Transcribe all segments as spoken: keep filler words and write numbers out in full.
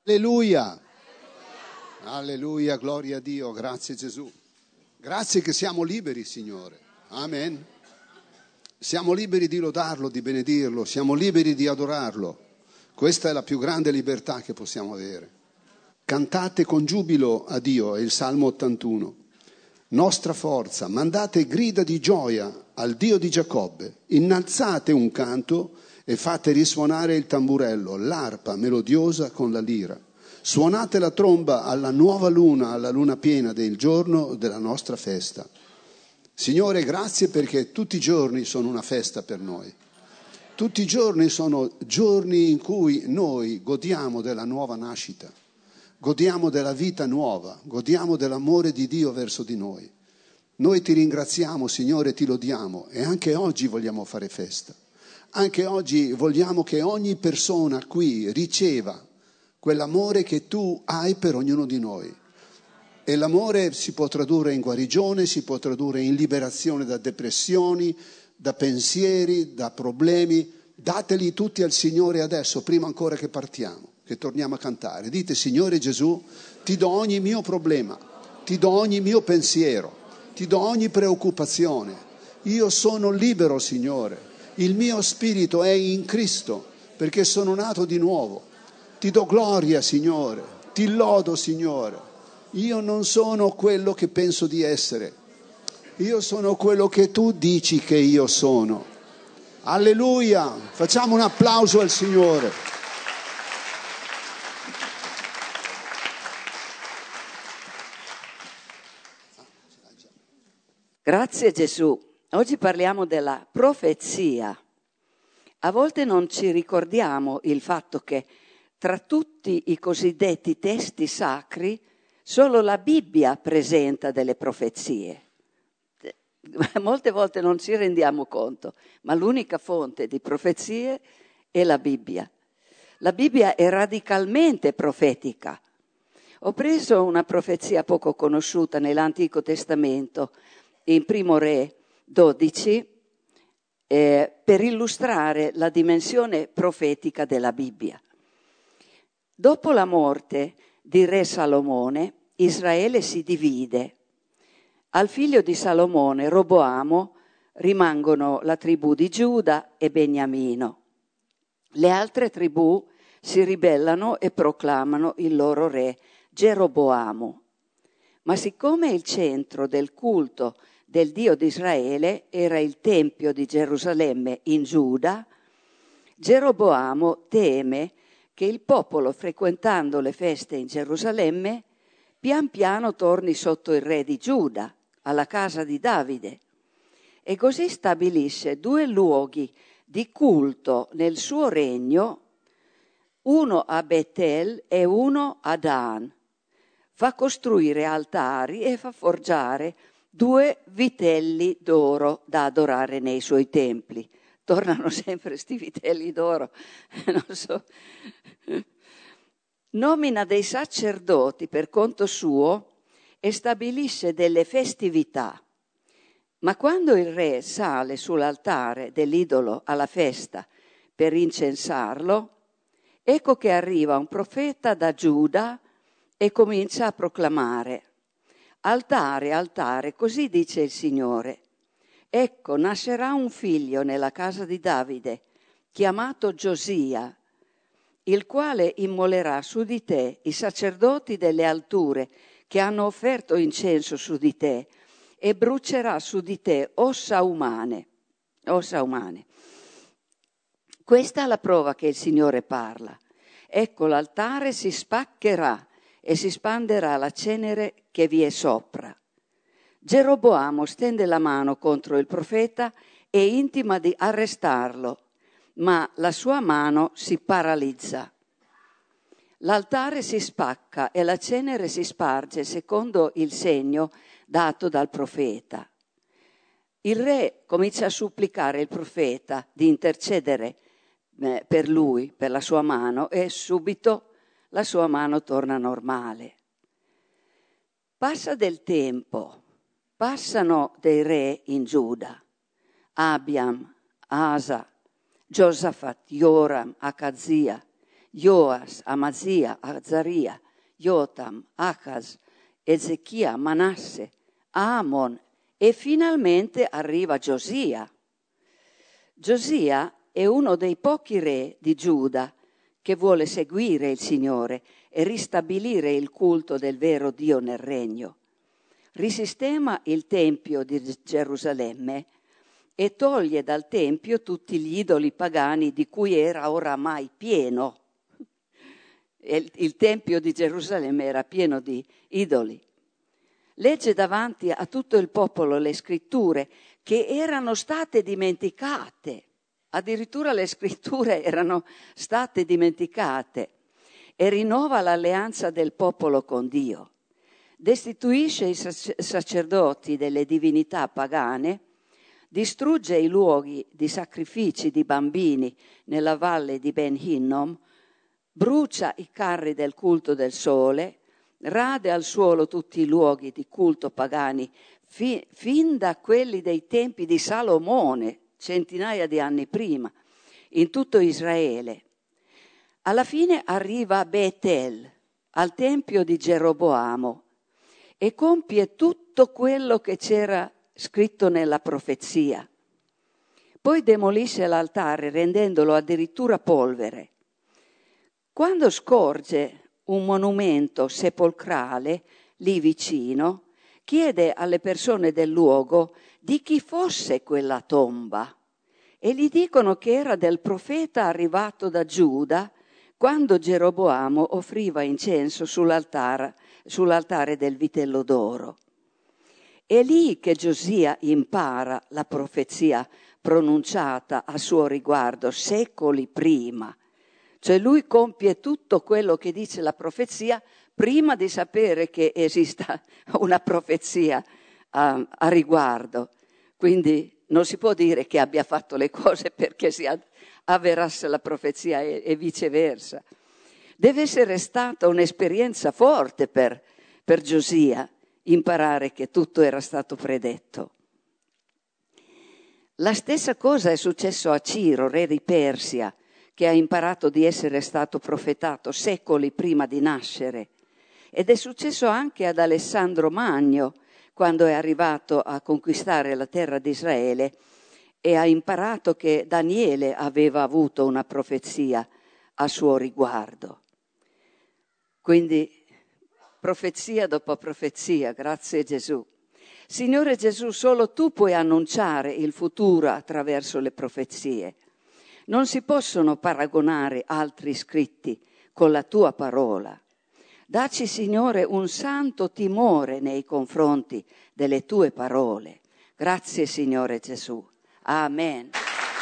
Alleluia. Alleluia, gloria a Dio, grazie Gesù. Grazie che siamo liberi, Signore. Amen. Siamo liberi di lodarlo, di benedirlo, siamo liberi di adorarlo. Questa è la più grande libertà che possiamo avere. Cantate con giubilo a Dio, è il Salmo ottantuno. Nostra forza, mandate grida di gioia al Dio di Giacobbe. Innalzate un canto e fate risuonare il tamburello, l'arpa melodiosa con la lira. Suonate la tromba alla nuova luna, alla luna piena del giorno della nostra festa. Signore, grazie perché tutti i giorni sono una festa per noi. Tutti i giorni sono giorni in cui noi godiamo della nuova nascita, godiamo della vita nuova, godiamo dell'amore di Dio verso di noi. Noi ti ringraziamo, Signore, ti lodiamo e anche oggi vogliamo fare festa. Anche oggi vogliamo che ogni persona qui riceva quell'amore che tu hai per ognuno di noi. E l'amore si può tradurre in guarigione, si può tradurre in liberazione da depressioni, da pensieri, da problemi. Dateli tutti al Signore adesso, prima ancora che partiamo, che torniamo a cantare. Dite: Signore Gesù, ti do ogni mio problema, ti do ogni mio pensiero, ti do ogni preoccupazione. Io sono libero, Signore. Il mio spirito è in Cristo, perché sono nato di nuovo. Ti do gloria, Signore, ti lodo, Signore. Io non sono quello che penso di essere, io sono quello che tu dici che io sono. Alleluia! Facciamo un applauso al Signore. Grazie Gesù. Oggi parliamo della profezia. A volte non ci ricordiamo il fatto che tra tutti i cosiddetti testi sacri, solo la Bibbia presenta delle profezie. Molte volte non ci rendiamo conto, ma l'unica fonte di profezie è la Bibbia. La Bibbia è radicalmente profetica. Ho preso una profezia poco conosciuta nell'Antico Testamento, in Primo Re dodici, eh, per illustrare la dimensione profetica della Bibbia. Dopo la morte di re Salomone, Israele si divide. Al figlio di Salomone, Roboamo, rimangono la tribù di Giuda e Beniamino. Le altre tribù si ribellano e proclamano il loro re, Geroboamo. Ma siccome il centro del culto del Dio di Israele era il Tempio di Gerusalemme in Giuda, Geroboamo teme che il popolo, frequentando le feste in Gerusalemme, pian piano torni sotto il re di Giuda, alla casa di Davide, e così stabilisce due luoghi di culto nel suo regno, uno a Betel e uno a Dan. Fa costruire altari e fa forgiare due vitelli d'oro da adorare nei suoi templi. Tornano sempre sti vitelli d'oro, non so. Nomina dei sacerdoti per conto suo e stabilisce delle festività. Ma quando il re sale sull'altare dell'idolo alla festa per incensarlo, ecco che arriva un profeta da Giuda e comincia a proclamare: altare, altare, così dice il Signore. Ecco, nascerà un figlio nella casa di Davide, chiamato Giosia, il quale immolerà su di te i sacerdoti delle alture che hanno offerto incenso su di te e brucerà su di te ossa umane. Ossa umane. Questa è la prova che il Signore parla. Ecco, l'altare si spaccherà e si spanderà la cenere che vi è sopra. Geroboamo stende la mano contro il profeta e intima di arrestarlo, ma la sua mano si paralizza. L'altare si spacca e la cenere si sparge secondo il segno dato dal profeta. Il re comincia a supplicare il profeta di intercedere eh, per lui, per la sua mano, e subito la sua mano torna normale. Passa del tempo, passano dei re in Giuda, Abiam, Asa, Giosafat, Joram, Acazia, Joas, Amazia, Azaria, Jotam, Achaz, Ezechia, Manasse, Amon e finalmente arriva Giosia. Giosia è uno dei pochi re di Giuda che vuole seguire il Signore e ristabilire il culto del vero Dio nel regno. Risistema il Tempio di Gerusalemme e toglie dal Tempio tutti gli idoli pagani di cui era oramai pieno. Il, il Tempio di Gerusalemme era pieno di idoli. Legge davanti a tutto il popolo le scritture che erano state dimenticate. Addirittura le scritture erano state dimenticate e rinnova l'alleanza del popolo con Dio. Destituisce i sacerdoti delle divinità pagane, distrugge i luoghi di sacrifici di bambini nella valle di Ben Hinnom, brucia i carri del culto del sole, rade al suolo tutti i luoghi di culto pagani, fi, fin da quelli dei tempi di Salomone, centinaia di anni prima, in tutto Israele. Alla fine arriva a Betel, al tempio di Geroboamo, e compie tutto quello che c'era scritto nella profezia. Poi demolisce l'altare rendendolo addirittura polvere. Quando scorge un monumento sepolcrale lì vicino, chiede alle persone del luogo di chi fosse quella tomba e gli dicono che era del profeta arrivato da Giuda quando Geroboamo offriva incenso sull'altare, sull'altare del vitello d'oro. È lì che Giosia impara la profezia pronunciata a suo riguardo secoli prima. Cioè lui compie tutto quello che dice la profezia prima di sapere che esista una profezia a, a riguardo. Quindi non si può dire che abbia fatto le cose perché si avverasse la profezia e, e viceversa. Deve essere stata un'esperienza forte per, per Giosia imparare che tutto era stato predetto. La stessa cosa è successo a Ciro, re di Persia, che ha imparato di essere stato profetato secoli prima di nascere. Ed è successo anche ad Alessandro Magno, quando è arrivato a conquistare la terra di Israele e ha imparato che Daniele aveva avuto una profezia a suo riguardo. Quindi profezia dopo profezia, grazie Gesù. Signore Gesù, solo tu puoi annunciare il futuro attraverso le profezie. Non si possono paragonare altri scritti con la tua parola. Dacci, Signore, un santo timore nei confronti delle tue parole. Grazie, Signore Gesù. Amen.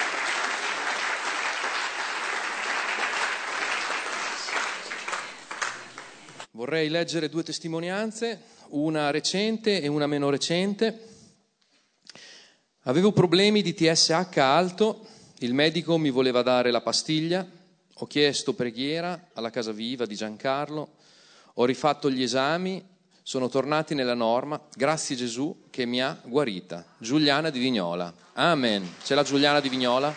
Vorrei leggere due testimonianze, una recente e una meno recente. Avevo problemi di T S H alto, il medico mi voleva dare la pastiglia, ho chiesto preghiera alla Casa Viva di Giancarlo, ho rifatto gli esami, sono tornati nella norma, grazie Gesù che mi ha guarita. Giuliana di Vignola. Amen. C'è la Giuliana di Vignola?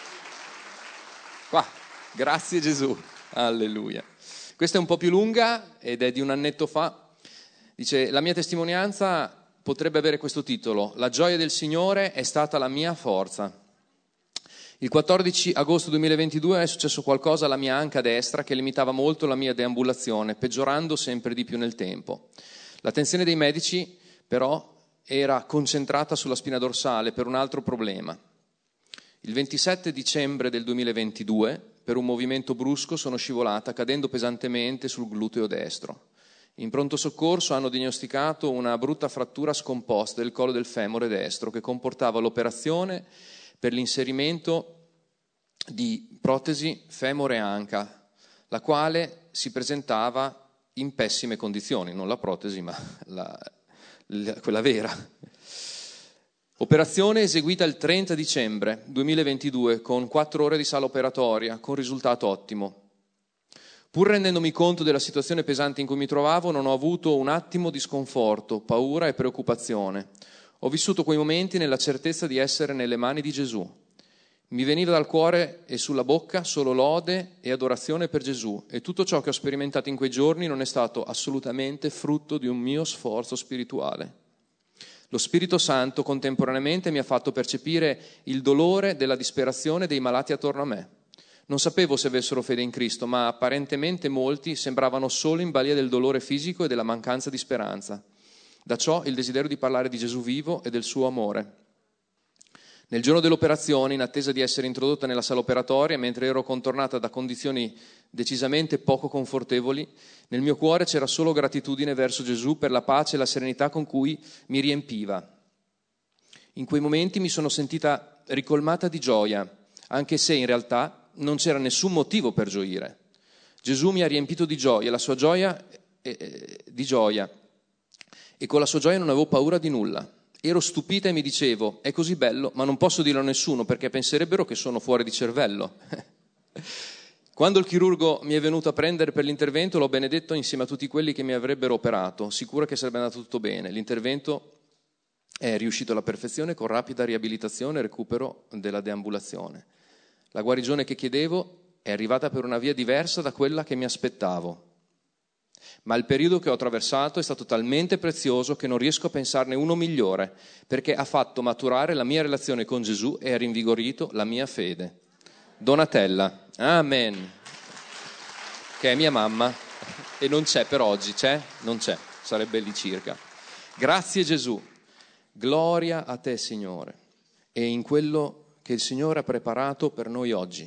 Qua. Grazie Gesù. Alleluia. Questa è un po' più lunga ed è di un annetto fa. Dice, la mia testimonianza potrebbe avere questo titolo: La gioia del Signore è stata la mia forza. Il quattordici agosto duemilaventidue è successo qualcosa alla mia anca destra che limitava molto la mia deambulazione, peggiorando sempre di più nel tempo. L'attenzione dei medici, però, era concentrata sulla spina dorsale per un altro problema. Il ventisette dicembre del duemilaventidue, per un movimento brusco, sono scivolata cadendo pesantemente sul gluteo destro. In pronto soccorso hanno diagnosticato una brutta frattura scomposta del collo del femore destro che comportava l'operazione per l'inserimento di protesi femore anca, la quale si presentava in pessime condizioni, non la protesi ma la, la, quella vera. Operazione eseguita il trenta dicembre duemilaventidue con quattro ore di sala operatoria con risultato ottimo. Pur rendendomi conto della situazione pesante in cui mi trovavo, non ho avuto un attimo di sconforto, paura e preoccupazione. Ho vissuto quei momenti nella certezza di essere nelle mani di Gesù. Mi veniva dal cuore e sulla bocca solo lode e adorazione per Gesù, e tutto ciò che ho sperimentato in quei giorni non è stato assolutamente frutto di un mio sforzo spirituale. Lo Spirito Santo contemporaneamente mi ha fatto percepire il dolore della disperazione dei malati attorno a me. Non sapevo se avessero fede in Cristo, ma apparentemente molti sembravano solo in balia del dolore fisico e della mancanza di speranza. Da ciò il desiderio di parlare di Gesù vivo e del suo amore. Nel giorno dell'operazione, in attesa di essere introdotta nella sala operatoria, mentre ero contornata da condizioni decisamente poco confortevoli, nel mio cuore c'era solo gratitudine verso Gesù per la pace e la serenità con cui mi riempiva. In quei momenti mi sono sentita ricolmata di gioia, anche se in realtà non c'era nessun motivo per gioire. Gesù mi ha riempito di gioia, la sua gioia eh, di gioia, e con la sua gioia non avevo paura di nulla. Ero stupita e mi dicevo, è così bello, ma non posso dirlo a nessuno perché penserebbero che sono fuori di cervello. Quando il chirurgo mi è venuto a prendere per l'intervento, l'ho benedetto insieme a tutti quelli che mi avrebbero operato, sicura che sarebbe andato tutto bene. L'intervento è riuscito alla perfezione con rapida riabilitazione e recupero della deambulazione. La guarigione che chiedevo è arrivata per una via diversa da quella che mi aspettavo. Ma il periodo che ho attraversato è stato talmente prezioso che non riesco a pensarne uno migliore, perché ha fatto maturare la mia relazione con Gesù e ha rinvigorito la mia fede. Donatella, amen, che è mia mamma, e non c'è per oggi, c'è? Non c'è, sarebbe lì circa. Grazie Gesù, gloria a te Signore, e in quello che il Signore ha preparato per noi oggi.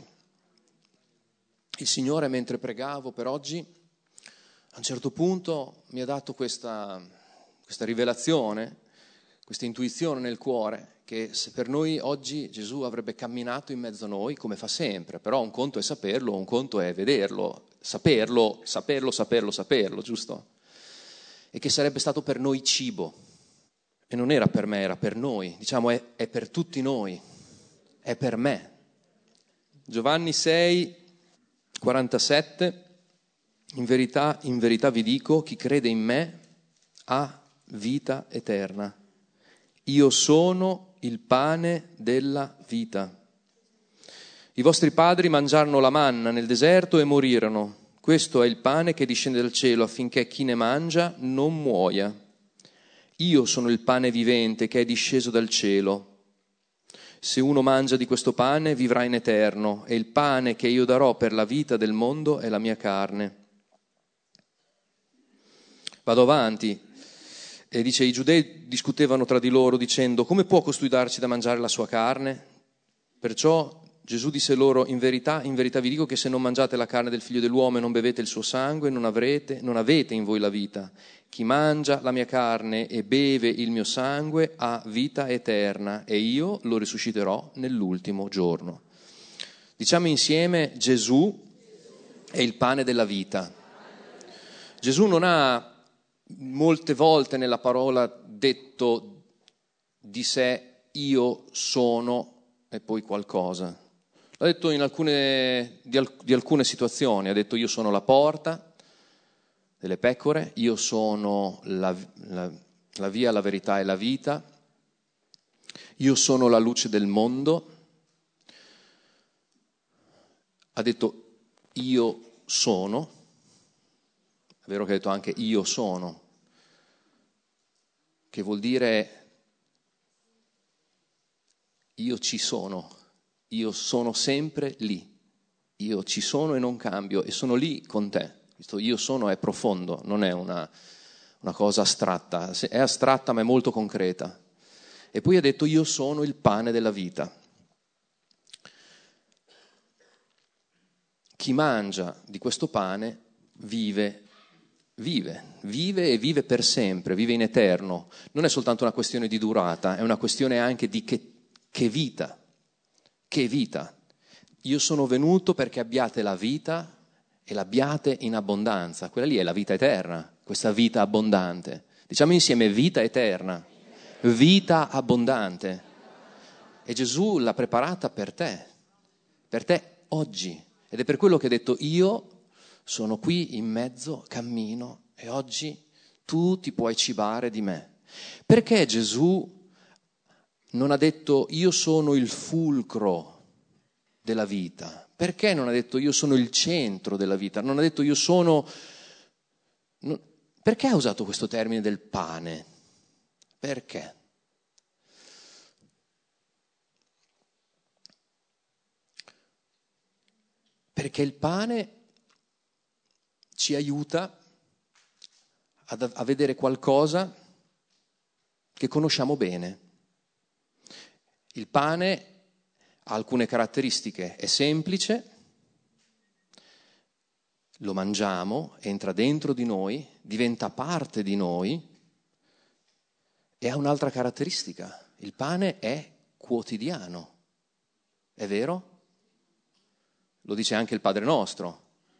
Il Signore, mentre pregavo per oggi, a un certo punto mi ha dato questa, questa rivelazione, questa intuizione nel cuore, che se per noi oggi Gesù avrebbe camminato in mezzo a noi, come fa sempre, però un conto è saperlo, un conto è vederlo, saperlo, saperlo, saperlo, saperlo, giusto? E che sarebbe stato per noi cibo. E non era per me, era per noi, diciamo è, è per tutti noi, è per me. Giovanni sei, quarantasette. In verità, in verità vi dico, chi crede in me ha vita eterna. Io sono il pane della vita. I vostri padri mangiarono la manna nel deserto e morirono. Questo è il pane che discende dal cielo affinché chi ne mangia non muoia. Io sono il pane vivente che è disceso dal cielo. Se uno mangia di questo pane vivrà in eterno, e il pane che io darò per la vita del mondo è la mia carne. Vado avanti, e dice, i giudei discutevano tra di loro dicendo, come può costui darci da mangiare la sua carne? Perciò Gesù disse loro, in verità, in verità vi dico che se non mangiate la carne del figlio dell'uomo e non bevete il suo sangue, non avrete, non avete in voi la vita. Chi mangia la mia carne e beve il mio sangue ha vita eterna, e io lo risusciterò nell'ultimo giorno. Diciamo insieme, Gesù è il pane della vita. Gesù non ha molte volte nella parola detto di sé io sono e poi qualcosa. L'ha detto in alcune, di, alc- di alcune situazioni, ha detto io sono la porta delle pecore, io sono la, la, la via, la verità e la vita, io sono la luce del mondo, ha detto io sono. È vero che ha detto anche io sono, che vuol dire io ci sono, io sono sempre lì, io ci sono e non cambio e sono lì con te. Questo io sono è profondo, non è una, una cosa astratta, è astratta ma è molto concreta. E poi ha detto io sono il pane della vita. Chi mangia di questo pane vive Vive, vive e vive per sempre, vive in eterno. Non è soltanto una questione di durata, è una questione anche di che, che vita, che vita. Io sono venuto perché abbiate la vita e l'abbiate in abbondanza. Quella lì è la vita eterna, questa vita abbondante. Diciamo insieme vita eterna, vita abbondante. E Gesù l'ha preparata per te, per te oggi. Ed è per quello che ha detto io sono qui in mezzo, cammino, e oggi tu ti puoi cibare di me. Perché Gesù non ha detto io sono il fulcro della vita? Perché non ha detto io sono il centro della vita? Non ha detto io sono... Non... Perché ha usato questo termine del pane? Perché? Perché il pane ci aiuta a, a vedere qualcosa che conosciamo bene. Il pane ha alcune caratteristiche, è semplice, lo mangiamo, entra dentro di noi, diventa parte di noi e ha un'altra caratteristica. Il pane è quotidiano, è vero? Lo dice anche il Padre nostro.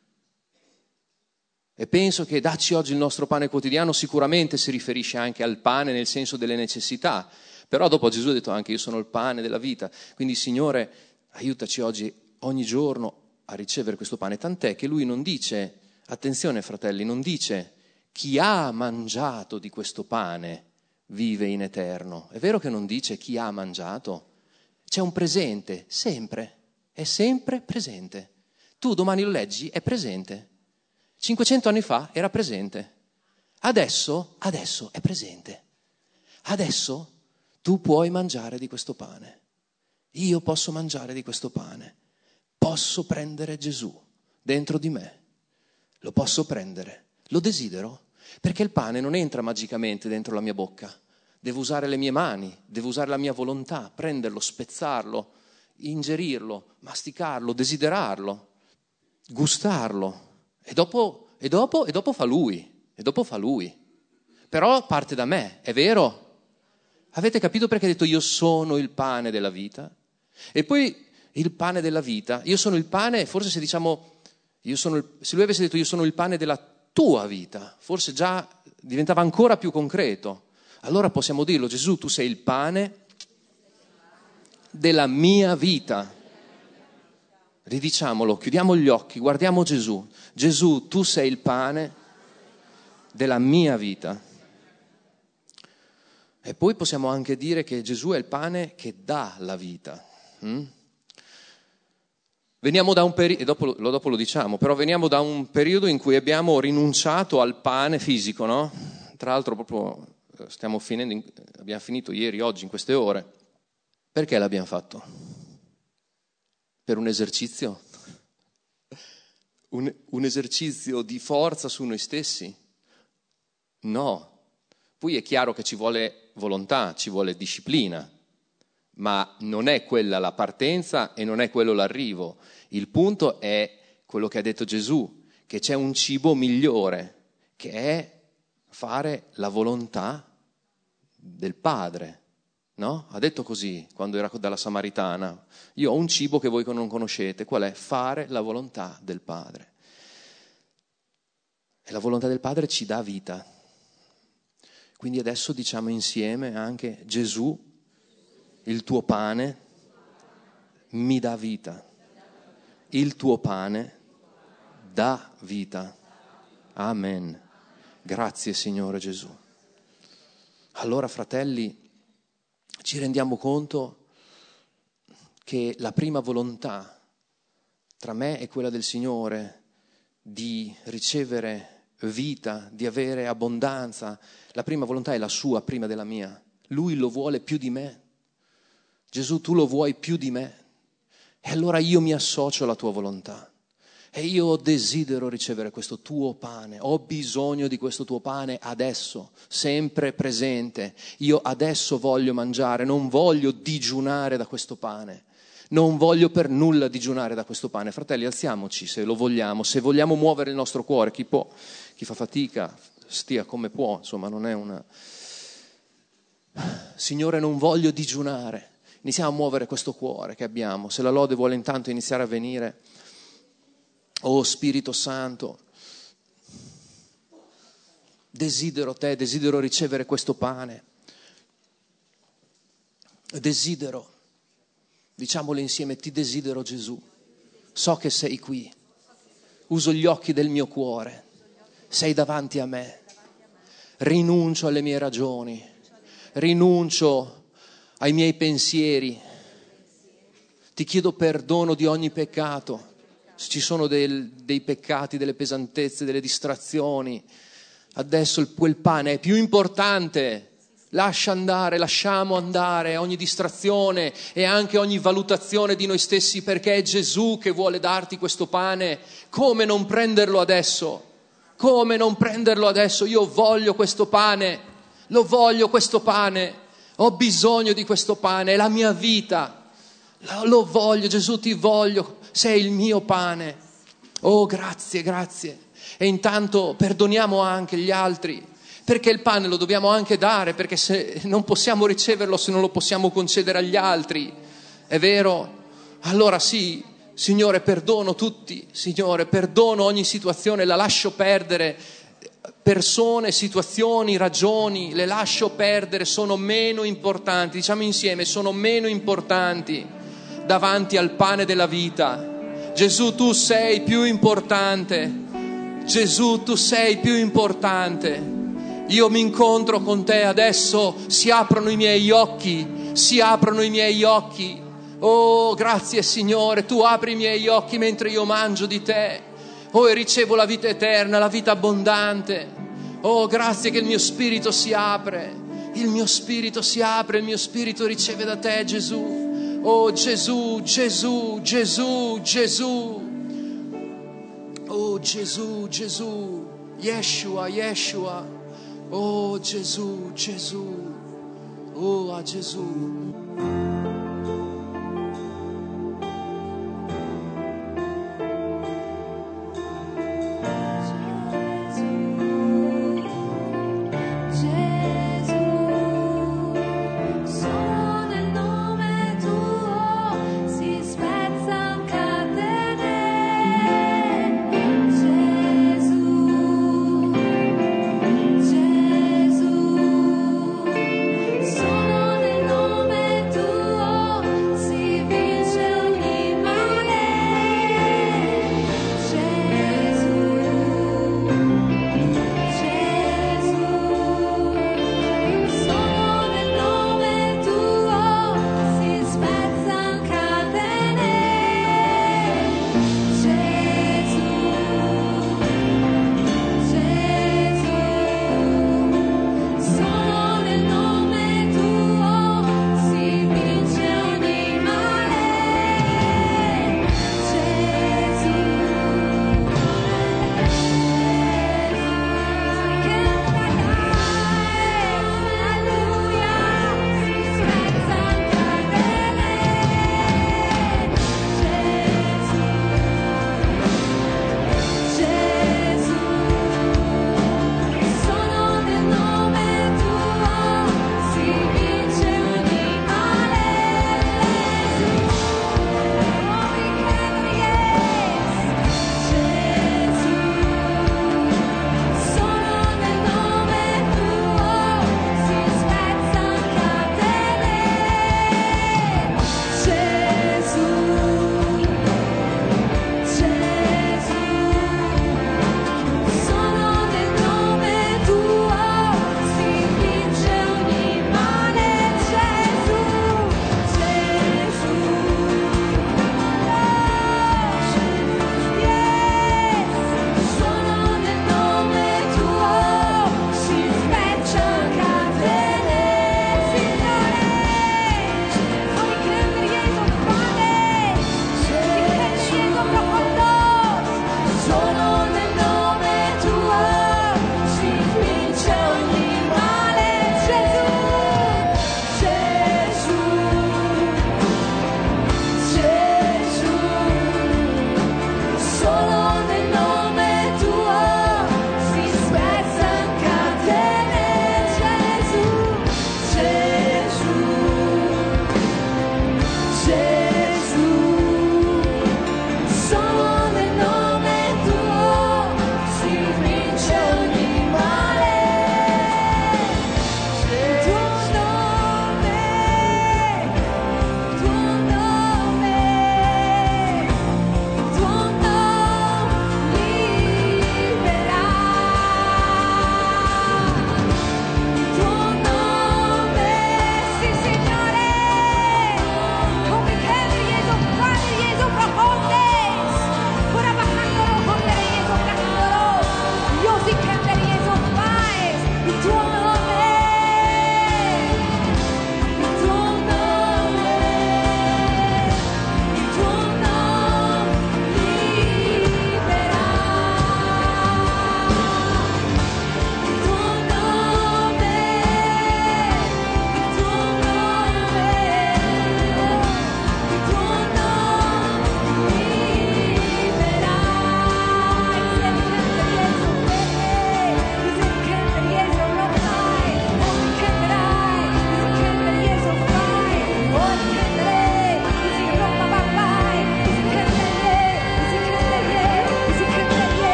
E penso che dacci oggi il nostro pane quotidiano sicuramente si riferisce anche al pane nel senso delle necessità. Però dopo Gesù ha detto anche io sono il pane della vita. Quindi Signore, aiutaci oggi ogni giorno a ricevere questo pane. Tant'è che lui non dice, attenzione fratelli, non dice chi ha mangiato di questo pane vive in eterno. È vero che non dice chi ha mangiato? C'è un presente, sempre. È sempre presente. Tu domani lo leggi, è presente. cinquecento anni fa era presente. Adesso, adesso è presente. Adesso tu puoi mangiare di questo pane. Io posso mangiare di questo pane. Posso prendere Gesù dentro di me. Lo posso prendere. Lo desidero. Perché il pane non entra magicamente dentro la mia bocca. Devo usare le mie mani, devo usare la mia volontà, prenderlo, spezzarlo, ingerirlo, masticarlo, desiderarlo, gustarlo e dopo, e dopo, e dopo fa lui, e dopo fa lui. Però parte da me, è vero? Avete capito perché ha detto io sono il pane della vita? E poi il pane della vita, io sono il pane, forse se diciamo, io sono il, se lui avesse detto io sono il pane della tua vita, forse già diventava ancora più concreto. Allora possiamo dirlo, Gesù, tu sei il pane della mia vita. Ridiciamolo, chiudiamo gli occhi, guardiamo Gesù. Gesù, tu sei il pane della mia vita. E poi possiamo anche dire che Gesù è il pane che dà la vita. Mm? Veniamo da un periodo, e dopo lo, dopo lo diciamo, però veniamo da un periodo in cui abbiamo rinunciato al pane fisico, no? Tra l'altro proprio stiamo finendo, abbiamo finito ieri, oggi, in queste ore. Perché l'abbiamo fatto? Per un esercizio? Un, un esercizio di forza su noi stessi? No. Poi è chiaro che ci vuole volontà, ci vuole disciplina, ma non è quella la partenza e non è quello l'arrivo. Il punto è quello che ha detto Gesù, che c'è un cibo migliore, che è fare la volontà del Padre. No? Ha detto così quando era dalla Samaritana. Io ho un cibo che voi non conoscete. Qual è? Fare la volontà del Padre. E la volontà del Padre ci dà vita. Quindi adesso diciamo insieme anche Gesù, il tuo pane mi dà vita. Il tuo pane dà vita. Amen. Grazie Signore Gesù. Allora fratelli, ci rendiamo conto che la prima volontà tra me e quella del Signore di ricevere vita, di avere abbondanza, la prima volontà è la sua prima della mia. Lui lo vuole più di me. Gesù, tu lo vuoi più di me. E allora io mi associo alla tua volontà. E io desidero ricevere questo tuo pane, ho bisogno di questo tuo pane adesso, sempre presente. Io adesso voglio mangiare, non voglio digiunare da questo pane, non voglio per nulla digiunare da questo pane. Fratelli, alziamoci se lo vogliamo, se vogliamo muovere il nostro cuore, chi può, chi fa fatica, stia come può, insomma non è una... Signore, non voglio digiunare, iniziamo a muovere questo cuore che abbiamo, se la lode vuole intanto iniziare a venire. Oh Spirito Santo, desidero te, desidero ricevere questo pane, desidero, diciamolo insieme, ti desidero Gesù, so che sei qui, uso gli occhi del mio cuore, sei davanti a me, rinuncio alle mie ragioni, rinuncio ai miei pensieri, Ti chiedo perdono di ogni peccato. Se ci sono del, dei peccati, delle pesantezze, delle distrazioni, adesso il, quel pane è più importante. Lascia andare, lasciamo andare ogni distrazione e anche ogni valutazione di noi stessi, perché è Gesù che vuole darti questo pane. Come non prenderlo adesso? Come non prenderlo adesso? Io voglio questo pane, lo voglio questo pane, ho bisogno di questo pane, è la mia vita. Lo voglio, Gesù, ti voglio, sei il mio pane. Oh, grazie, grazie. E intanto perdoniamo anche gli altri, perché il pane lo dobbiamo anche dare, perché se non possiamo riceverlo, se non lo possiamo concedere agli altri, è vero? Allora sì, Signore, perdono tutti, Signore, perdono ogni situazione, la lascio perdere. Persone, situazioni, ragioni, le lascio perdere, sono meno importanti, diciamo insieme, sono meno importanti davanti al pane della vita. Gesù, tu sei più importante. Gesù, tu sei più importante. Io mi incontro con te adesso, si aprono i miei occhi, si aprono i miei occhi. Oh, grazie Signore, tu apri i miei occhi mentre io mangio di te. Oh, e ricevo la vita eterna, la vita abbondante. Oh, grazie che il mio spirito si apre, il mio spirito si apre, il mio spirito riceve da te, Gesù. Oh Gesù, Gesù, Gesù, Gesù. Oh Gesù, Gesù, Yeshua, Yeshua. Oh Gesù, Gesù. Oh a Gesù. Solo nel nome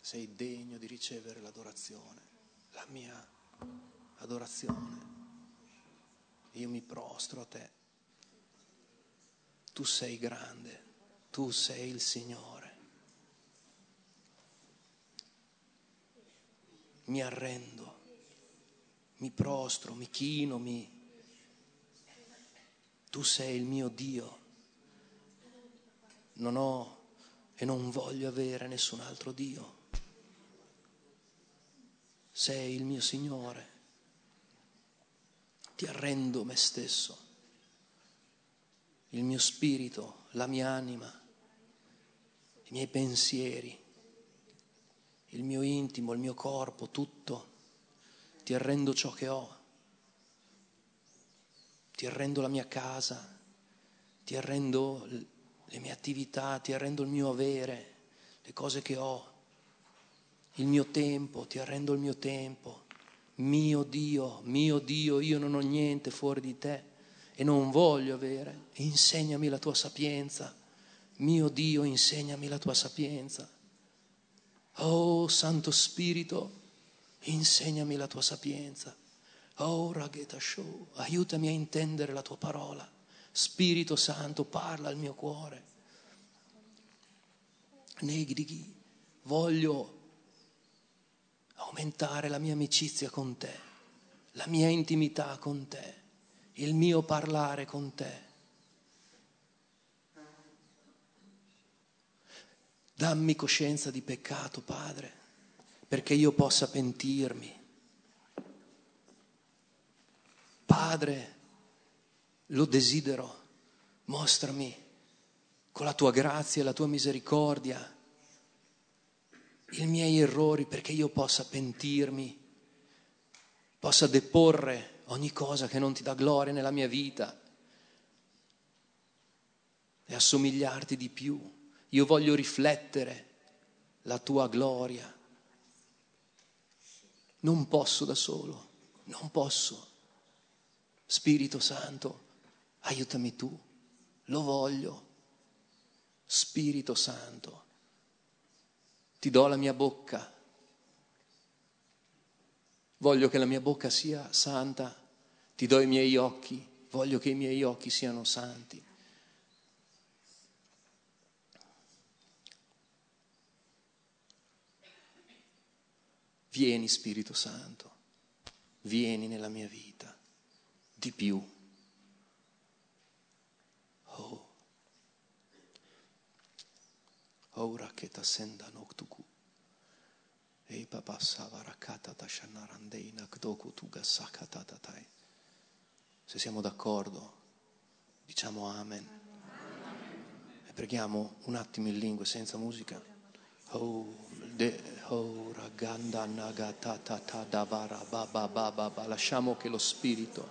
sei degno di ricevere l'adorazione, la mia adorazione. Io mi prostro a te. Tu sei grande, tu sei il Signore. Mi arrendo, mi prostro, mi chino, mi... Tu sei il mio Dio. Non ho e non voglio avere nessun altro Dio. Sei il mio Signore. Ti arrendo me stesso, il mio spirito, la mia anima, i miei pensieri, il mio intimo, il mio corpo, tutto. Ti arrendo ciò che ho. Ti arrendo la mia casa, ti arrendo le mie attività, ti arrendo il mio avere, le cose che ho, il mio tempo, ti arrendo il mio tempo. Mio Dio, mio Dio, io non ho niente fuori di te e non voglio avere. Insegnami la tua sapienza. Mio Dio, insegnami la tua sapienza. Oh Santo Spirito, insegnami la tua sapienza. Oh Ragheta Show, aiutami a intendere la tua parola. Spirito Santo, parla al mio cuore. Negdighi, voglio aumentare la mia amicizia con te, la mia intimità con te, il mio parlare con te. Dammi coscienza di peccato, Padre, perché io possa pentirmi. Padre, lo desidero, mostrami con la tua grazia e la tua misericordia i miei errori perché io possa pentirmi, possa deporre ogni cosa che non ti dà gloria nella mia vita e assomigliarti di più. Io voglio riflettere la tua gloria. Non posso da solo, non posso. Spirito Santo, aiutami tu, lo voglio. Spirito Santo, ti do la mia bocca. Voglio che la mia bocca sia santa. Ti do i miei occhi. Voglio che i miei occhi siano santi. Vieni Spirito Santo, vieni nella mia vita, di più. Oh, ora che t'assenda noctuku, e papa savarakata tashannarandeina kdoku tuga sakatatatai. Se siamo d'accordo, diciamo amen. E preghiamo un attimo in lingue senza musica. Oh, de, oh, raganda nagata tata davara baba baba ba. Lasciamo che lo Spirito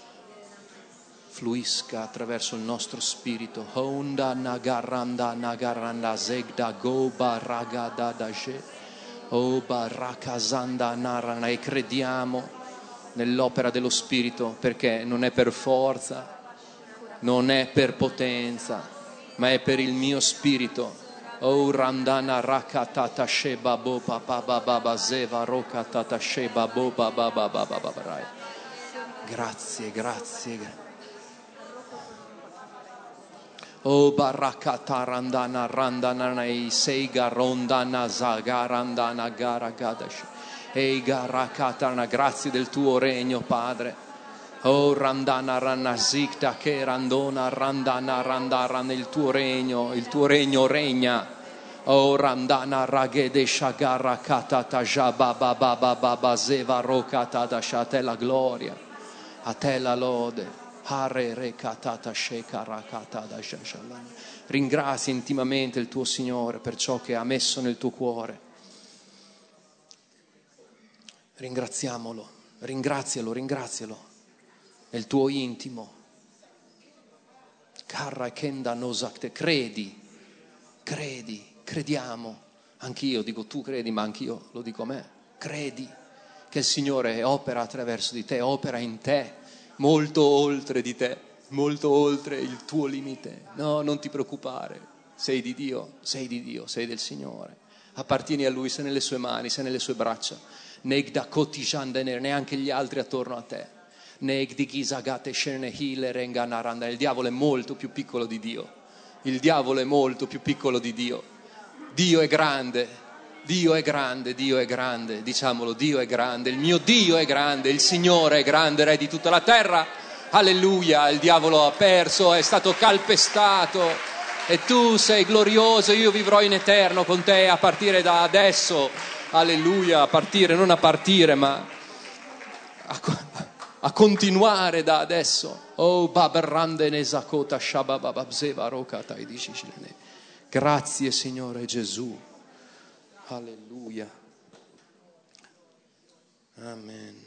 fluisca attraverso il nostro spirito. Honda nagaranda nagaranda zegda goba ragada daje. Oh barakazanda narana. E crediamo nell'opera dello Spirito, perché non è per forza, non è per potenza, ma è per il mio spirito. Oh randana rakatata sheba bo papa baba zeva rokatata sheba bo baba baba baba. Grazie, grazie. Oh barakata randana randana ei seiga rondana zagarandana garagadash. Ei garakatana, grazie del tuo regno, Padre. Oh randana ranazikta che randona randana randara nel tuo regno, il tuo regno regna. Oh randana ragede shagara katata jababa baba baba zeva rokata dasha. A te la gloria, a te la lode. Hare rekatata shekara katada jashalan. Ringrazia intimamente il tuo Signore per ciò che ha messo nel tuo cuore. Ringraziamolo, ringrazialo, ringrazialo nel tuo intimo. Karra kenda nosakte, credi, credi, crediamo. Anch'io dico tu credi, ma anch'io lo dico a me. Credi che il Signore opera attraverso di te, opera in te, molto oltre di te, molto oltre il tuo limite. No, non ti preoccupare, sei di Dio, sei di Dio, sei del Signore. appartieni a Lui, sei nelle sue mani, sei nelle sue braccia. Neanche gli altri attorno a te. Il diavolo è molto più piccolo di Dio. Il diavolo è molto più piccolo di Dio. Dio è grande, Dio è grande, Dio è grande, diciamolo, Dio è grande, il mio Dio è grande, il Signore è grande, Re di tutta la terra. Alleluia, il diavolo ha perso, è stato calpestato e tu sei glorioso, io vivrò in eterno con te a partire da adesso. Alleluia, a partire, non a partire, ma a, a continuare da adesso. Oh, baberrande nesakota shabababzeva rokata e dici. Grazie Signore Gesù. Alleluia. Amen.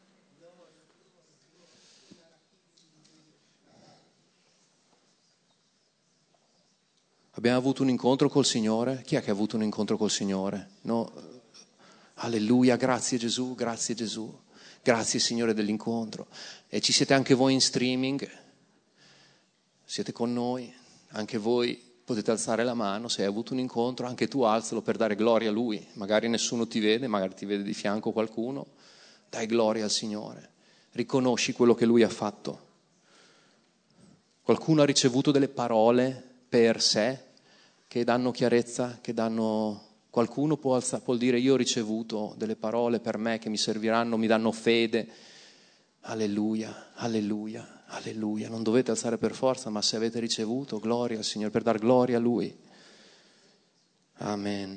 Abbiamo avuto un incontro col Signore? Chi è che ha avuto un incontro col Signore? No. Alleluia, grazie Gesù, grazie Gesù. Grazie Signore dell'incontro. E ci siete anche voi in streaming? Siete con noi? Anche voi potete alzare la mano se hai avuto un incontro, anche tu alzalo per dare gloria a Lui. Magari nessuno ti vede, magari ti vede di fianco qualcuno. Dai gloria al Signore. Riconosci quello che Lui ha fatto. Qualcuno ha ricevuto delle parole per sé che danno chiarezza, che danno... Qualcuno può, alza, può dire io ho ricevuto delle parole per me che mi serviranno, mi danno fede. Alleluia, alleluia, alleluia. Non dovete alzare per forza, ma se avete ricevuto, gloria al Signore, per dar gloria a Lui. Amen.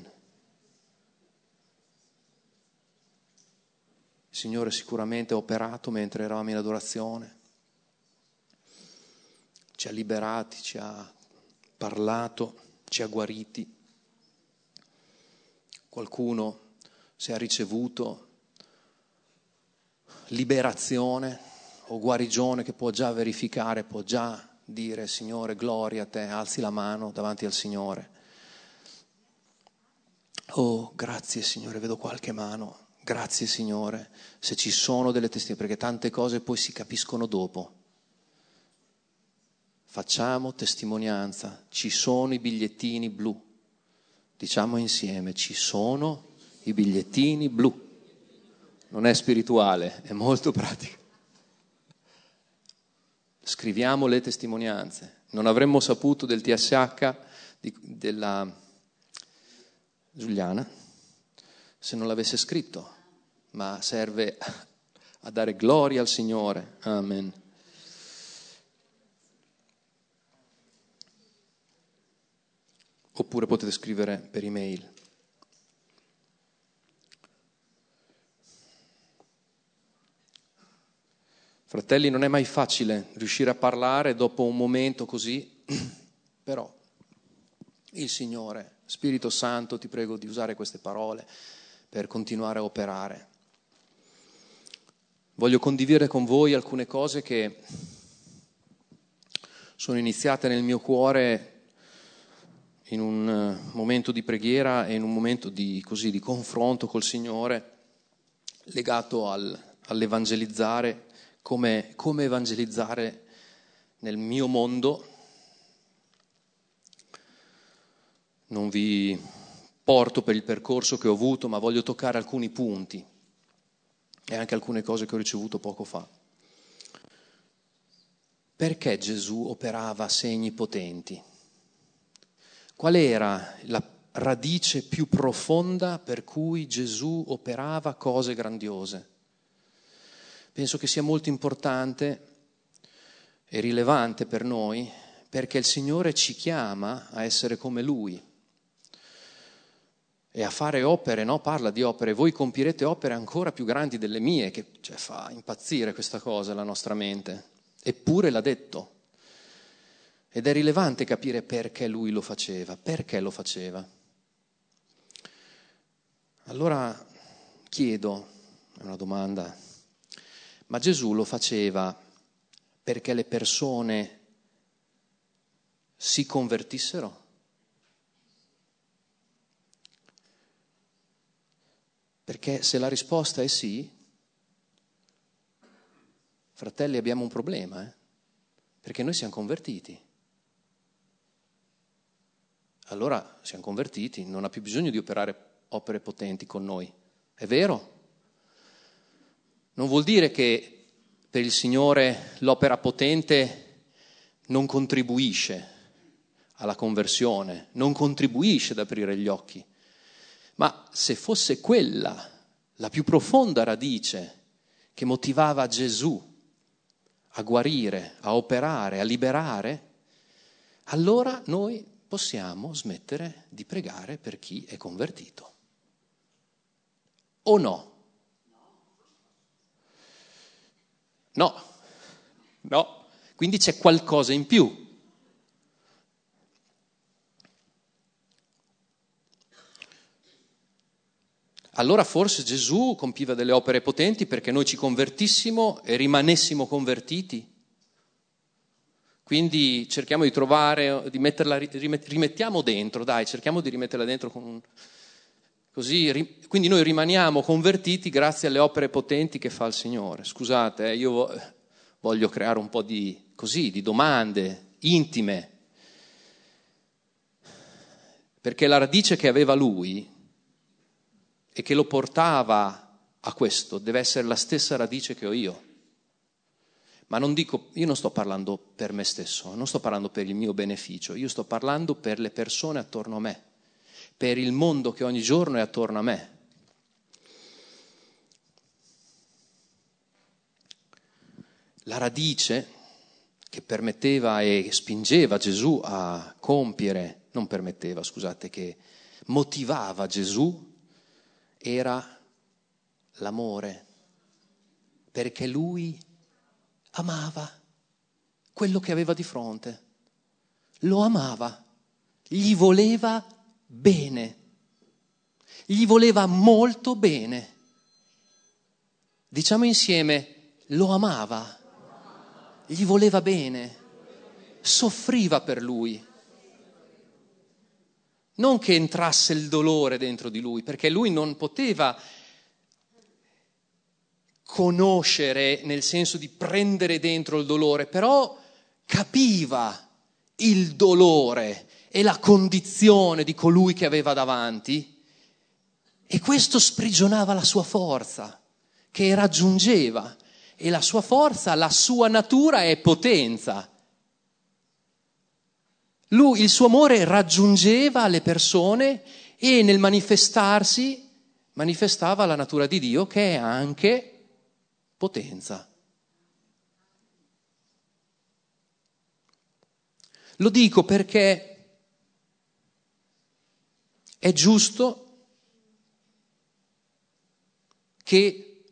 Il Signore sicuramente ha operato mentre eravamo in adorazione. Ci ha liberati, ci ha parlato, ci ha guariti. Qualcuno, se ha ricevuto liberazione o guarigione che può già verificare, può già dire Signore gloria a te, alzi la mano davanti al Signore. Oh, grazie Signore, vedo qualche mano, grazie Signore, se ci sono delle testimonianze, perché tante cose poi si capiscono dopo. Facciamo testimonianza, ci sono i bigliettini blu. Diciamo insieme, ci sono i bigliettini blu. Non è spirituale, è molto pratico. Scriviamo le testimonianze. Non avremmo saputo del T S H di, della Giuliana se non l'avesse scritto, ma serve a dare gloria al Signore. Amen. Oppure potete scrivere per email. Fratelli, non è mai facile riuscire a parlare dopo un momento così, però il Signore, Spirito Santo, ti prego di usare queste parole per continuare a operare. Voglio condividere con voi alcune cose che sono iniziate nel mio cuore in un momento di preghiera e in un momento di, così, di confronto col Signore, legato al, all'evangelizzare, come, come evangelizzare nel mio mondo. Non vi porto per il percorso che ho avuto, ma voglio toccare alcuni punti e anche alcune cose che ho ricevuto poco fa. Perché Gesù operava segni potenti? Qual era la radice più profonda per cui Gesù operava cose grandiose? Penso che sia molto importante e rilevante per noi, perché il Signore ci chiama a essere come Lui e a fare opere, no? Parla di opere, voi compirete opere ancora più grandi delle mie, che cioè, fa impazzire questa cosa la nostra mente, eppure l'ha detto. Ed è rilevante capire perché Lui lo faceva, perché lo faceva. Allora chiedo, è una domanda, ma Gesù lo faceva perché le persone si convertissero? Perché se la risposta è sì, fratelli, abbiamo un problema, eh? Perché noi siamo convertiti. allora siamo convertiti, non ha più bisogno di operare opere potenti con noi. È vero? Non vuol dire che per il Signore l'opera potente non contribuisce alla conversione, non contribuisce ad aprire gli occhi. Ma se fosse quella la più profonda radice che motivava Gesù a guarire, a operare, a liberare, allora noi possiamo smettere di pregare per chi è convertito. O no? No, no. Quindi c'è qualcosa in più. Allora forse Gesù compiva delle opere potenti perché noi ci convertissimo e rimanessimo convertiti. Quindi cerchiamo di trovare, di metterla, rimettiamo dentro, dai, cerchiamo di rimetterla dentro con un, così, quindi noi rimaniamo convertiti grazie alle opere potenti che fa il Signore. Scusate, eh, io voglio creare un po' di, così, di domande intime, perché la radice che aveva lui e che lo portava a questo deve essere la stessa radice che ho io. Ma non dico, io non sto parlando per me stesso, non sto parlando per il mio beneficio, io sto parlando per le persone attorno a me, per il mondo che ogni giorno è attorno a me. La radice che permetteva e spingeva Gesù a compiere, non permetteva, scusate, che motivava Gesù era l'amore, perché lui amava quello che aveva di fronte, lo amava, gli voleva bene, gli voleva molto bene. Diciamo insieme, lo amava, gli voleva bene, soffriva per lui. Non che entrasse il dolore dentro di lui, perché lui non poteva conoscere nel senso di prendere dentro il dolore, però capiva il dolore e la condizione di colui che aveva davanti e questo sprigionava la sua forza che raggiungeva, e la sua forza, la sua natura è potenza. Lui, il suo amore raggiungeva le persone e nel manifestarsi manifestava la natura di Dio che è anche potenza. Lo dico perché è giusto che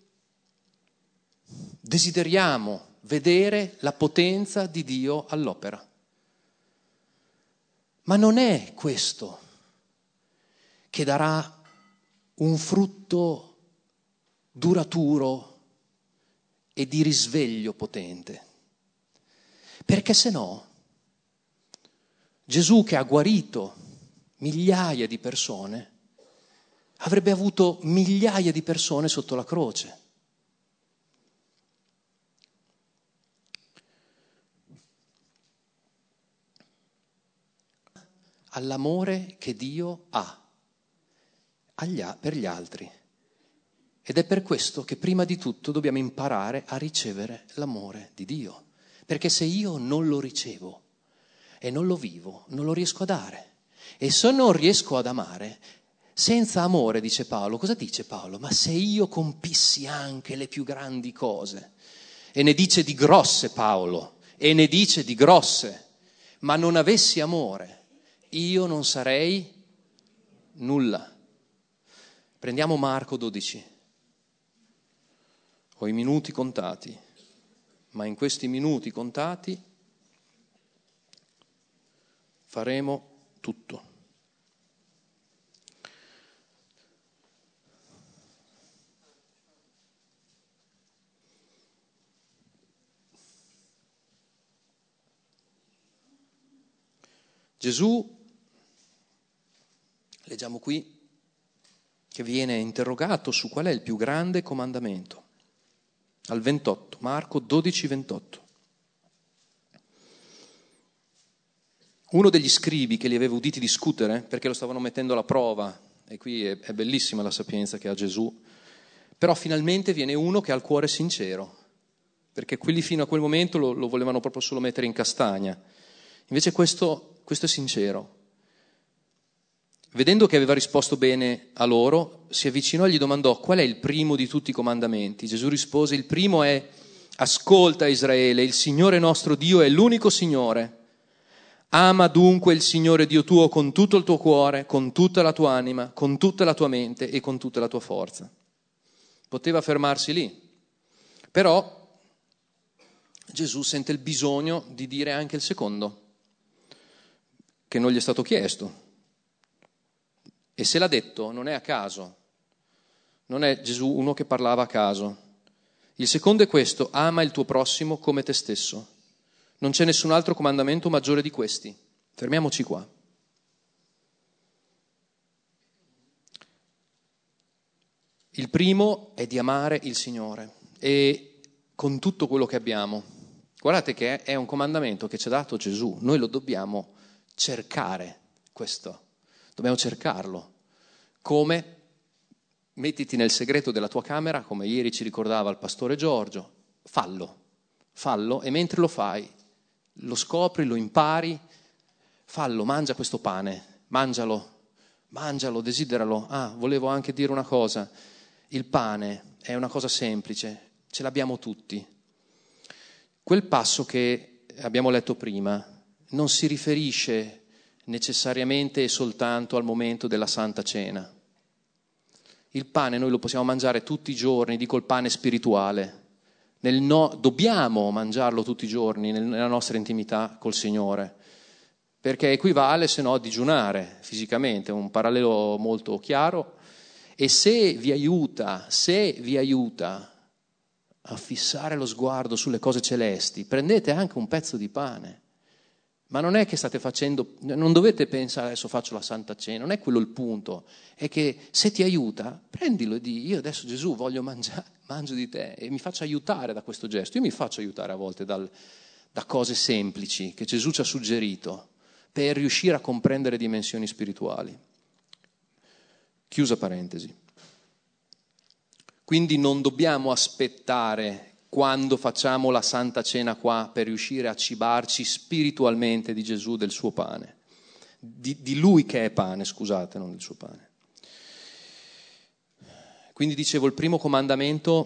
desideriamo vedere la potenza di Dio all'opera. Ma non è questo che darà un frutto duraturo e di risveglio potente. Perché se no, Gesù che ha guarito migliaia di persone, avrebbe avuto migliaia di persone sotto la croce. All'amore che Dio ha agli, per gli altri. Ed è per questo che prima di tutto dobbiamo imparare a ricevere l'amore di Dio. Perché se io non lo ricevo e non lo vivo, non lo riesco a dare. E se non riesco ad amare, senza amore, dice Paolo, cosa dice Paolo? Ma se io compissi anche le più grandi cose, e ne dice di grosse Paolo, e ne dice di grosse, ma non avessi amore, io non sarei nulla. Prendiamo Marco dodici. Ho i minuti contati, ma in questi minuti contati faremo tutto. Gesù, leggiamo qui, che viene interrogato su qual è il più grande comandamento. Al ventotto, Marco dodici, ventotto. uno degli scribi che li aveva uditi discutere, perché lo stavano mettendo alla prova, e qui è, è bellissima la sapienza che ha Gesù, però finalmente viene uno che ha il cuore sincero, perché quelli fino a quel momento lo, lo volevano proprio solo mettere in castagna. Invece questo, questo è sincero. Vedendo che aveva risposto bene a loro, si avvicinò e gli domandò: qual è il primo di tutti i comandamenti? Gesù rispose: il primo è: ascolta Israele, il Signore nostro Dio è l'unico Signore. Ama dunque il Signore Dio tuo con tutto il tuo cuore, con tutta la tua anima, con tutta la tua mente e con tutta la tua forza. Poteva fermarsi lì, però Gesù sente il bisogno di dire anche il secondo, che non gli è stato chiesto. E se l'ha detto non è a caso, non è Gesù uno che parlava a caso. Il secondo è questo: ama il tuo prossimo come te stesso. Non c'è nessun altro comandamento maggiore di questi. Fermiamoci qua. Il primo è di amare il Signore e con tutto quello che abbiamo. Guardate che è un comandamento che ci ha dato Gesù, noi lo dobbiamo cercare questo. Dobbiamo cercarlo. Come? Mettiti nel segreto della tua camera, come ieri ci ricordava il pastore Giorgio, fallo, fallo e mentre lo fai, lo scopri, lo impari, fallo, mangia questo pane, mangialo, mangialo, desideralo. Ah, volevo anche dire una cosa, il pane è una cosa semplice, ce l'abbiamo tutti. Quel passo che abbiamo letto prima non si riferisce necessariamente e soltanto al momento della Santa Cena. Il pane noi lo possiamo mangiare tutti i giorni, dico il pane spirituale. Nel no, dobbiamo mangiarlo tutti i giorni nella nostra intimità col Signore, perché equivale se no a digiunare fisicamente, un parallelo molto chiaro. E se vi aiuta, se vi aiuta a fissare lo sguardo sulle cose celesti, prendete anche un pezzo di pane. Ma non è che state facendo, non dovete pensare adesso faccio la Santa Cena, non è quello il punto, è che se ti aiuta, prendilo e di io adesso Gesù voglio mangiare, mangio di te e mi faccio aiutare da questo gesto. Io mi faccio aiutare a volte dal, da cose semplici che Gesù ci ha suggerito per riuscire a comprendere dimensioni spirituali. Chiusa parentesi. Quindi non dobbiamo aspettare quando facciamo la Santa Cena qua per riuscire a cibarci spiritualmente di Gesù, del suo pane, di, di Lui che è pane, scusate, non del suo pane. Quindi dicevo, il primo comandamento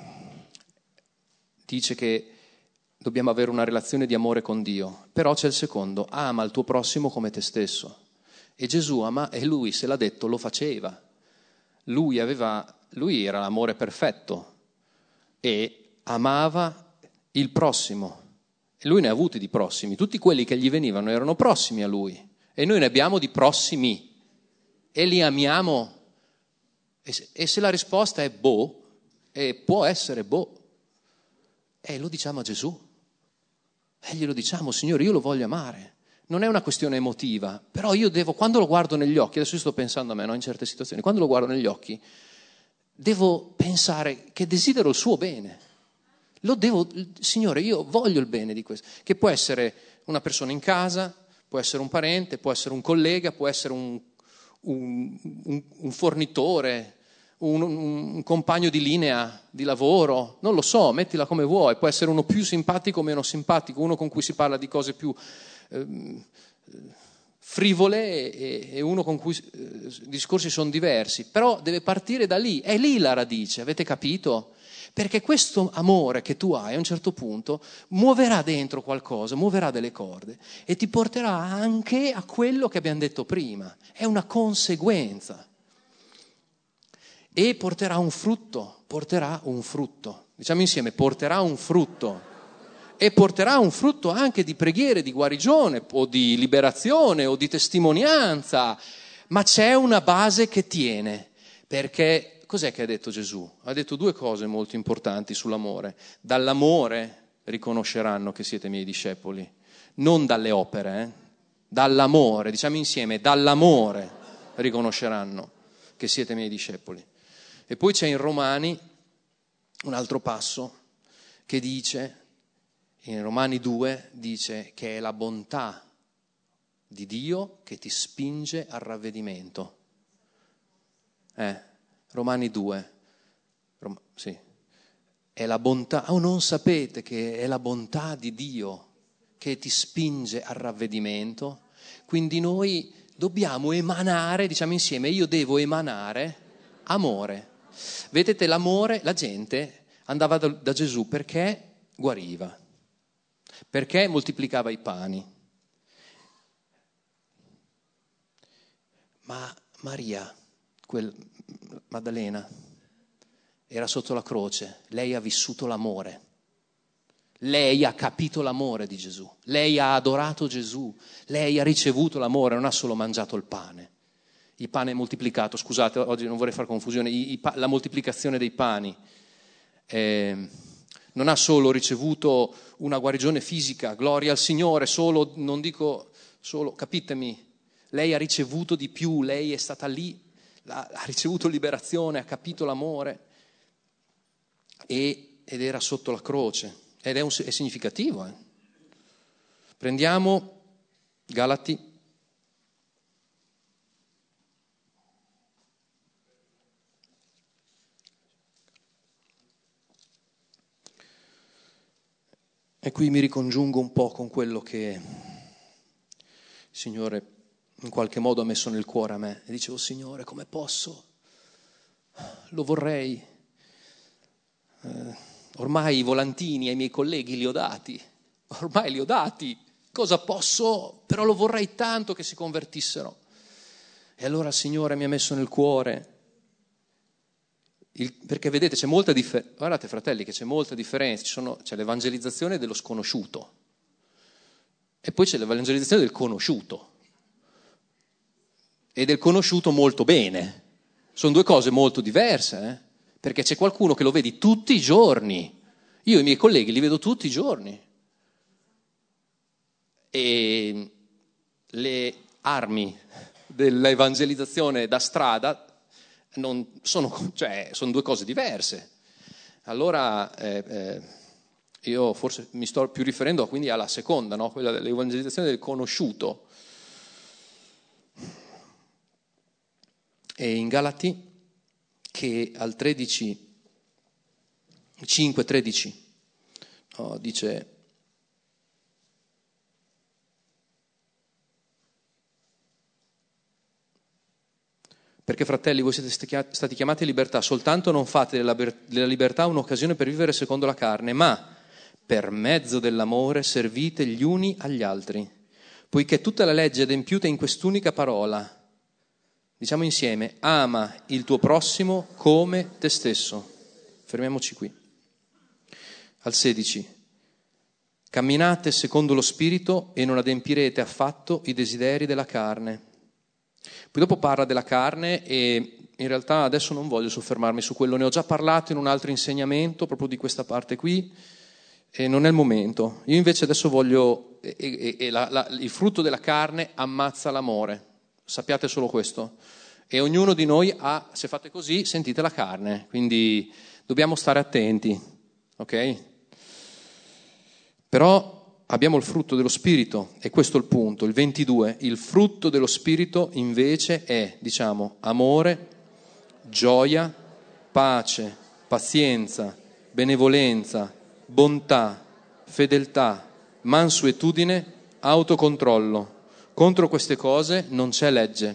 dice che dobbiamo avere una relazione di amore con Dio, però c'è il secondo: ama il tuo prossimo come te stesso. E Gesù ama, e Lui se l'ha detto lo faceva. Lui aveva, lui era l'amore perfetto e amava il prossimo, e lui ne ha avuti di prossimi, tutti quelli che gli venivano erano prossimi a lui, e noi ne abbiamo di prossimi e li amiamo. E se, e se la risposta è boh, e può essere boh, e lo diciamo a Gesù e glielo diciamo: Signore, io lo voglio amare. Non è una questione emotiva, però io devo, quando lo guardo negli occhi, adesso io sto pensando a me, no, in certe situazioni, quando lo guardo negli occhi devo pensare che desidero il suo bene. Lo devo, Signore, io voglio il bene di questo, che può essere una persona in casa, può essere un parente, può essere un collega, può essere un, un, un, un fornitore, un, un compagno di linea di lavoro, non lo so, mettila come vuoi, può essere uno più simpatico o meno simpatico, uno con cui si parla di cose più eh, frivole e, e uno con cui eh, i discorsi sono diversi, però deve partire da lì, è lì la radice, avete capito? Perché questo amore che tu hai a un certo punto muoverà dentro qualcosa, muoverà delle corde e ti porterà anche a quello che abbiamo detto prima. È una conseguenza. E porterà un frutto, porterà un frutto. Diciamo insieme, porterà un frutto. E porterà un frutto anche di preghiere, di guarigione, o di liberazione, o di testimonianza. Ma c'è una base che tiene, perché... Cos'è che ha detto Gesù? Ha detto due cose molto importanti sull'amore. Dall'amore riconosceranno che siete miei discepoli, non dalle opere, eh? Dall'amore, diciamo insieme, dall'amore riconosceranno che siete miei discepoli. E poi c'è in Romani un altro passo che dice, in Romani due, dice che è la bontà di Dio che ti spinge al ravvedimento. Eh, Romani due, Rom- sì. È la bontà, o oh, non sapete che è la bontà di Dio che ti spinge al ravvedimento? Quindi noi dobbiamo emanare, diciamo insieme, io devo emanare amore. Vedete, l'amore, la gente andava da, da Gesù perché guariva, perché moltiplicava i pani. Ma Maria, quel, Maddalena, era sotto la croce, lei ha vissuto l'amore, lei ha capito l'amore di Gesù, lei ha adorato Gesù, lei ha ricevuto l'amore, non ha solo mangiato il pane. Il pane è moltiplicato, scusate, oggi non vorrei fare confusione, I, i, la moltiplicazione dei pani. Eh, non ha solo ricevuto una guarigione fisica, gloria al Signore, solo, non dico solo, capitemi, lei ha ricevuto di più, lei è stata lì, ha, ha ricevuto liberazione, ha capito l'amore e, ed era sotto la croce, ed è, un, è significativo. Eh. Prendiamo Galati. E qui mi ricongiungo un po' con quello che il Signore in qualche modo ha messo nel cuore a me. E dicevo, Signore, come posso? Lo vorrei. Eh, ormai i volantini ai miei colleghi li ho dati. Ormai li ho dati. Cosa posso? Però lo vorrei tanto che si convertissero. E allora il Signore mi ha messo nel cuore. Il, perché vedete c'è molta differenza, guardate fratelli che c'è molta differenza, Ci sono, c'è l'evangelizzazione dello sconosciuto e poi c'è l'evangelizzazione del conosciuto e del conosciuto molto bene, sono due cose molto diverse, eh? Perché c'è qualcuno che lo vedi tutti i giorni, io e i miei colleghi li vedo tutti i giorni e le armi dell'evangelizzazione da strada Non sono, cioè, sono due cose diverse. Allora eh, eh, io forse mi sto più riferendo quindi alla seconda, no? Quella dell'evangelizzazione del conosciuto. E in Galati che al tredici, cinque tredici no, dice perché fratelli voi siete stati chiamati a libertà, soltanto non fate della libertà un'occasione per vivere secondo la carne, ma per mezzo dell'amore servite gli uni agli altri, poiché tutta la legge è adempiuta in quest'unica parola. Diciamo insieme, ama il tuo prossimo come te stesso. Fermiamoci qui. Al sedici. Camminate secondo lo Spirito e non adempirete affatto i desideri della carne. Poi dopo parla della carne e in realtà adesso non voglio soffermarmi su quello, ne ho già parlato in un altro insegnamento proprio di questa parte qui e non è il momento. Io invece adesso voglio, e, e, e la, la, il frutto della carne ammazza l'amore, sappiate solo questo. E ognuno di noi ha, se fate così, sentite la carne, quindi dobbiamo stare attenti, ok? Però abbiamo il frutto dello Spirito, e questo è il punto, il ventidue. Il frutto dello Spirito invece è, diciamo, amore, gioia, pace, pazienza, benevolenza, bontà, fedeltà, mansuetudine, autocontrollo. Contro queste cose non c'è legge.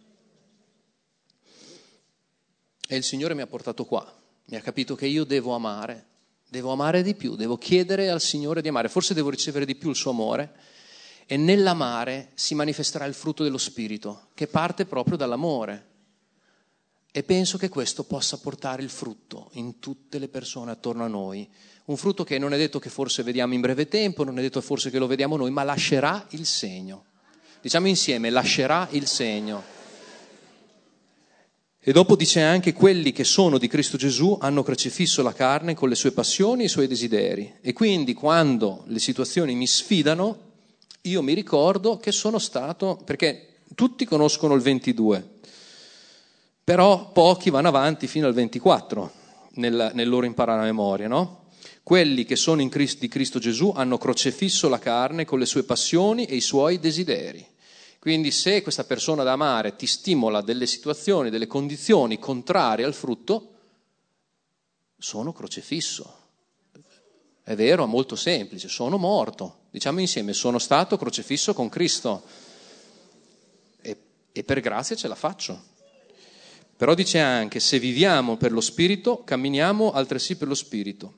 E il Signore mi ha portato qua, mi ha capito che io devo amare. Devo amare di più, devo chiedere al Signore di amare, forse devo ricevere di più il suo amore e nell'amare si manifesterà il frutto dello Spirito che parte proprio dall'amore e penso che questo possa portare il frutto in tutte le persone attorno a noi, un frutto che non è detto che forse vediamo in breve tempo, non è detto forse che lo vediamo noi, ma lascerà il segno. Diciamo insieme, lascerà il segno. E dopo dice anche quelli che sono di Cristo Gesù hanno crocifisso la carne con le sue passioni e i suoi desideri. E quindi quando le situazioni mi sfidano, io mi ricordo che sono stato, perché tutti conoscono il ventidue, però pochi vanno avanti fino al ventiquattro nel, nel loro imparare a memoria, no? Quelli che sono in Cristo, di Cristo Gesù hanno crocifisso la carne con le sue passioni e i suoi desideri. Quindi se questa persona da amare ti stimola delle situazioni, delle condizioni contrarie al frutto, sono crocefisso. È vero, è molto semplice, sono morto. Diciamo insieme, sono stato crocefisso con Cristo e, e per grazia ce la faccio. Però dice anche, se viviamo per lo Spirito, camminiamo altresì per lo Spirito.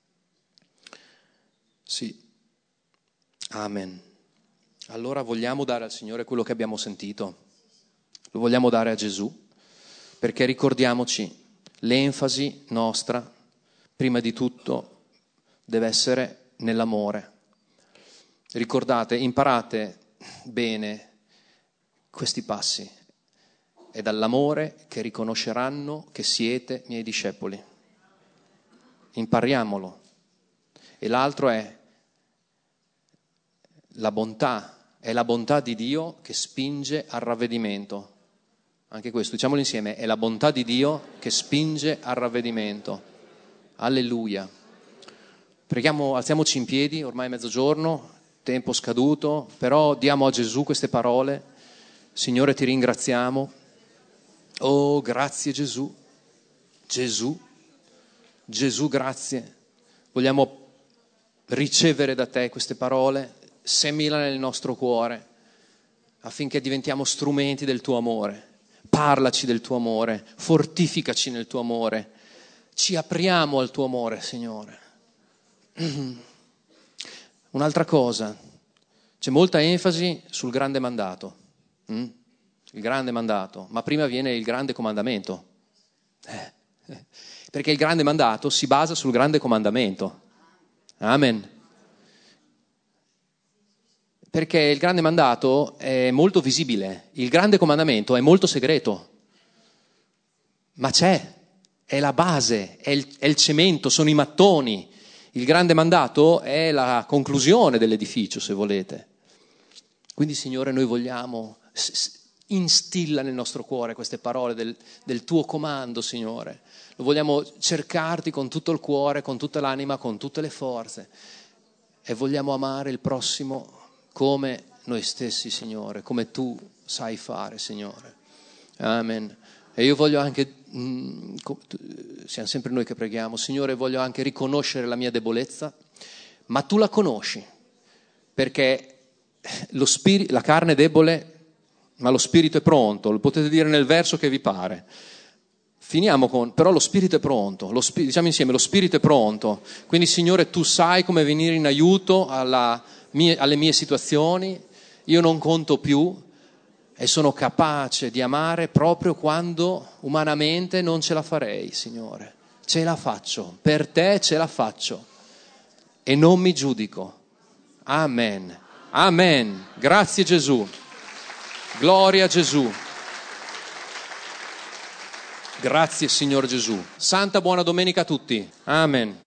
Sì. Amen. Allora vogliamo dare al Signore quello che abbiamo sentito, lo vogliamo dare a Gesù, perché ricordiamoci, l'enfasi nostra, prima di tutto, deve essere nell'amore. Ricordate, imparate bene questi passi. È dall'amore che riconosceranno che siete miei discepoli. Impariamolo. E l'altro è la bontà. È la bontà di Dio che spinge al ravvedimento. Anche questo, diciamolo insieme, è la bontà di Dio che spinge al ravvedimento. Alleluia. Preghiamo, alziamoci in piedi, ormai è mezzogiorno, tempo scaduto, però diamo a Gesù queste parole. Signore, ti ringraziamo. Oh, grazie Gesù. Gesù. Gesù, grazie. Vogliamo ricevere da te queste parole. Semila nel nostro cuore affinché diventiamo strumenti del tuo amore. Parlaci del tuo amore, fortificaci nel tuo amore, ci apriamo al tuo amore, Signore. Un'altra cosa, c'è molta enfasi sul grande mandato, mm? il grande mandato, ma prima viene il grande comandamento, eh, eh, perché il grande mandato si basa sul grande comandamento. Amen. Perché il grande mandato è molto visibile, il grande comandamento è molto segreto, ma c'è, è la base, è il, è il cemento, sono i mattoni. Il grande mandato è la conclusione dell'edificio, se volete. Quindi, Signore, noi vogliamo, instilla nel nostro cuore queste parole del, del tuo comando, Signore. Lo vogliamo cercarti con tutto il cuore, con tutta l'anima, con tutte le forze. E vogliamo amare il prossimo come noi stessi, Signore, come tu sai fare, Signore. Amen. E io voglio anche, mh, siamo sempre noi che preghiamo, Signore, voglio anche riconoscere la mia debolezza, ma tu la conosci, perché lo spirito, la carne è debole, ma lo spirito è pronto, lo potete dire nel verso che vi pare. Finiamo con, però lo spirito è pronto, lo spirito, diciamo insieme, lo spirito è pronto. Quindi, Signore, tu sai come venire in aiuto alla mie, alle mie situazioni, io non conto più e sono capace di amare proprio quando umanamente non ce la farei, Signore. Ce la faccio, per te ce la faccio e non mi giudico. Amen. Amen. Grazie Gesù. Gloria a Gesù. Grazie Signore Gesù. Santa buona domenica a tutti. Amen.